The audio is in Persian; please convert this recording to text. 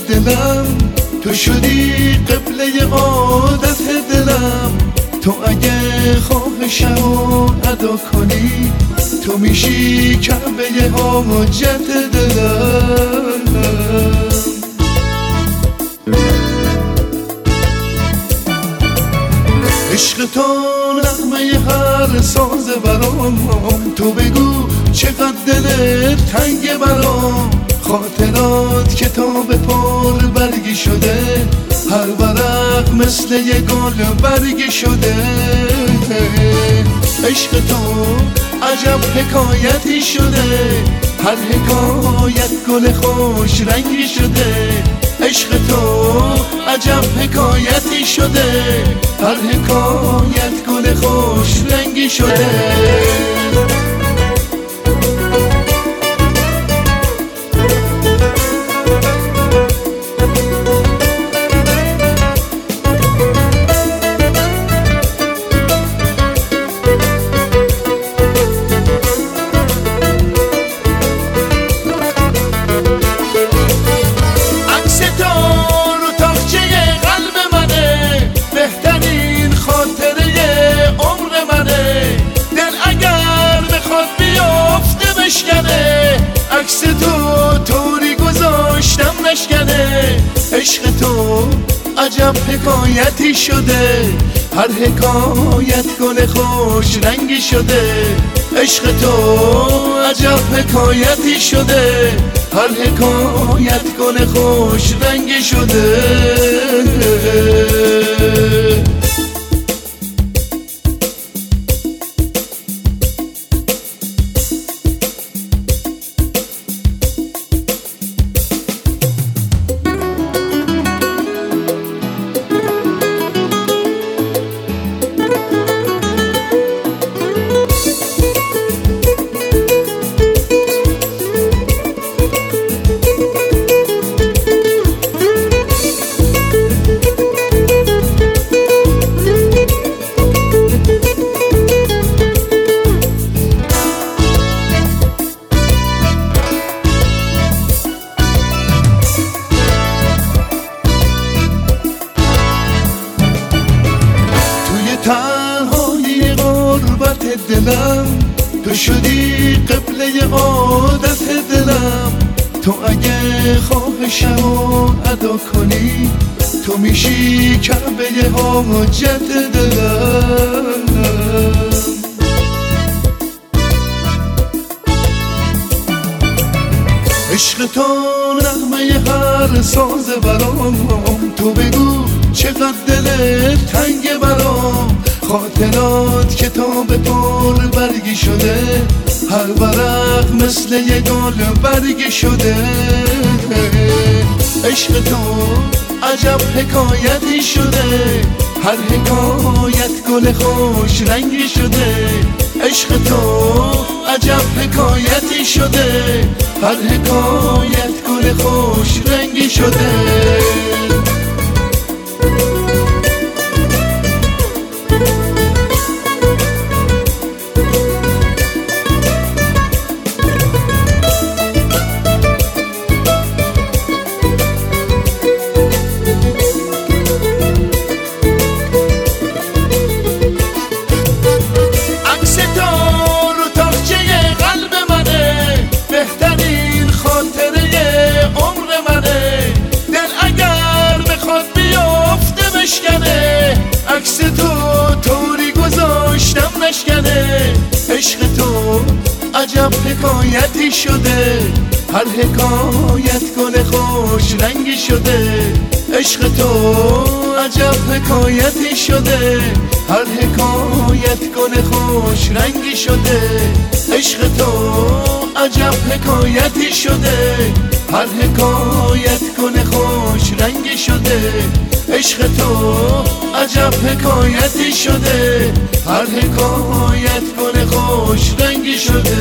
دلم، تو شدی قبله عادت دلم. تو اگه خواهشمو ادا کنی، تو میشی کعبه حاجت دلم. عشق تو نغمه هر ساز برام، تو بگو چقدر دلت تنگ برام. خاطرات کتاب پر برگی شده، هر ورق مثل یه گل برگی شده. عشق تو عجب حکایتی شده، هر حکایت گل خوش رنگی شده. عشق تو عجب حکایتی شده، هر حکایت گل خوش رنگی شده. عکس تو طوری گذاشتم نشکنه. عشق تو عجب حکایتی شده، هر حکایت گل خوش رنگی شده. عشق تو عجب حکایتی شده، هر حکایت گل خوش رنگی شده. تنهایی غربت دلم، تو شدی قبله عادت دلم. تو اگه خواهشمو ادا کنی، تو میشی کعبه حاجت دلم. عشق تو نغمه هر ساز برام، تو بگو چقدر دلت تنگ برام. خاطرات کتاب پر برگی شده، هر ورق مثل یه گل برگی شده. عشق تو عجب حکایتی شده، هر حکایت گل خوش رنگی شده. عشق تو عجب حکایتی شده، هر حکایت گل خوش رنگی شده. عکس تو طوری گذاشتم نشکنه. عشق تو عجب حکایتی شده، هر حکایت گل خوش رنگی شده. عشق تو عجب حکایتی شده، هر حکایت گل خوش رنگی شده. عشق تو عجب حکایتی شده، هر حکایت گل خوش رنگی شده. عشق تو عجب حکایتی شده، هر حکایت گل خوش رنگی شده.